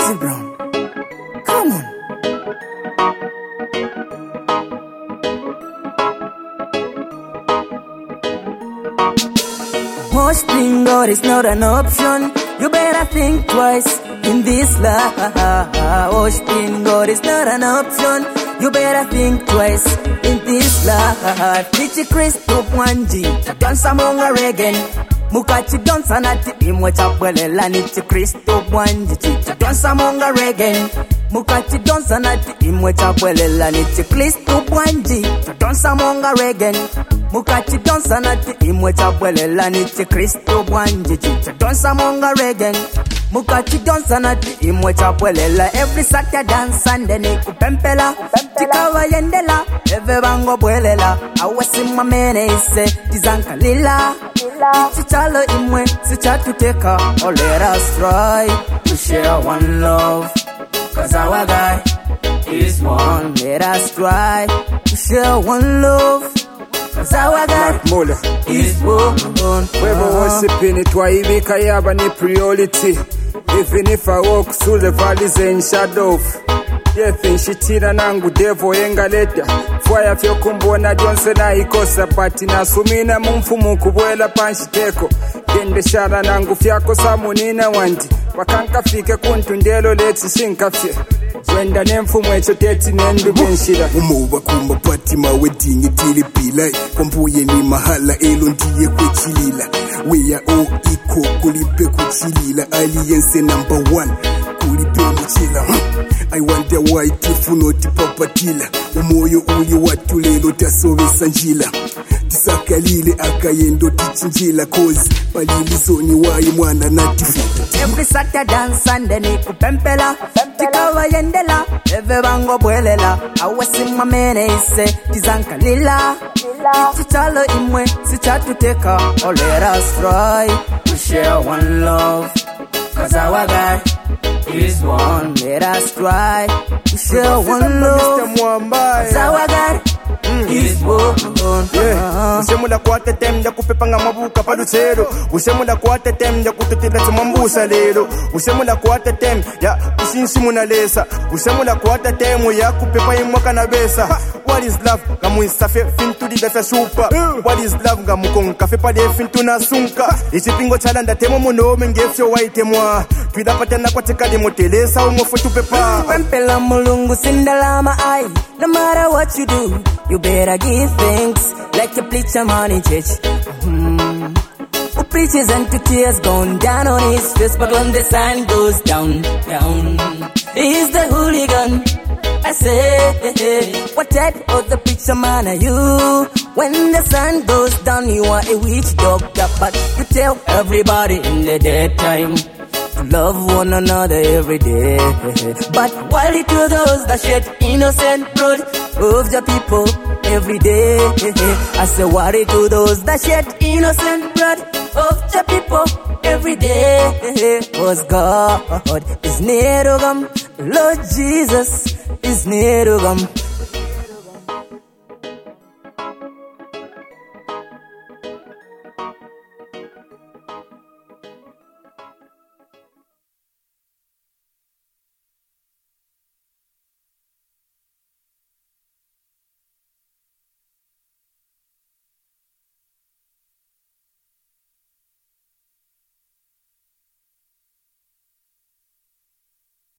Foxy Brown. Come on. Worshiping God is not an option. You better think twice in this life. Worshiping God is not an option. You better think twice in this life. Tichi Kristo Mwanji, dansa monga regen. Mukachi dansa nati imwe chapwelela. Nichi Kristo Mwanji, dansa monga regen. Mukachi dansa nati imwe chapwelela. Nichi Kristo Mwanji, dansa monga regen. Mukachi dansa nati imwe chapwelela. Nichi Kristo Mwanji, dansa monga regen. Mukachi dansa nati imwe chapwelela. Every Saturday and Sunday ni kupempela. Chikawa yendela, eve bango bwelela. Awasima mene ise, tizanka lila. Chichalo imwe, sichatu teka. Oh, let us try to share one love, cause our guy is one. Let us try to share one love, cause our guy is one. Wewe worshiping twaibika yaba ni priority. Even if I walk through the valleys and shadow, yefenshitira nangu devo yengaleta fwaya fyokumbona jonse na ikosa pati nasumina mumfumu kubwela panshiteko gende shara nangu fyako samunina wandi wakankafike kuntundelo leti shinkafye zwenda nemfumu echo teti nendu benshira umuba kuma pati mawedingi tili pilai kwambuye ni mahala elo ndiye kwechilila weya o iko kulipe kuchilila aliyense number 1 kulipe mchila. I wonder why tifunoti papatila umoyo uli watu lelo tasovesa njila tisakalile akayendo tichinjila cause palili zoni wayi mwana natifita. Every Saturday and Sunday ni kupempela. Chikawa yendela, eve bango bwelela. Awasima mene ise, tizanka lila. Chichalo imwe, sichatu teka. Oh, let us try to share one love, cause our guy is one. Let us try to share one love, cause our guy is one. Ushemula kwate temja kupepanga mabuka paluchero. Ushemula kwate temja kututila chumambusa lero. Ushemula kwate tem ya kushinshi munalesa. Ushemula kwate temu ya kupepa imwaka na besa. What is love? Gamu isafe fintu di befa shupa. What is love? Gamu konka fepa de fintu na sunka. Ichipingo chalanda temo muno mengefyo waite mwa. Twida patena kwa cheka di motelesa umofutu pepa. Pempela mulungu sindalama ai. No matter what you do, you better give thanks. Like you preach a man in church. Who preaches and to tears gone down on his face. But when the sun goes down, he's the hooligan. I say, what type of the preacher man are you? When the sun goes down, you are a witch doctor. But you tell everybody in the daytime to love one another every day. But while it to those that shed innocent blood of the people every day, I say worry to those that shed innocent blood of the people every day. Was God is near to them, Lord Jesus is near to them.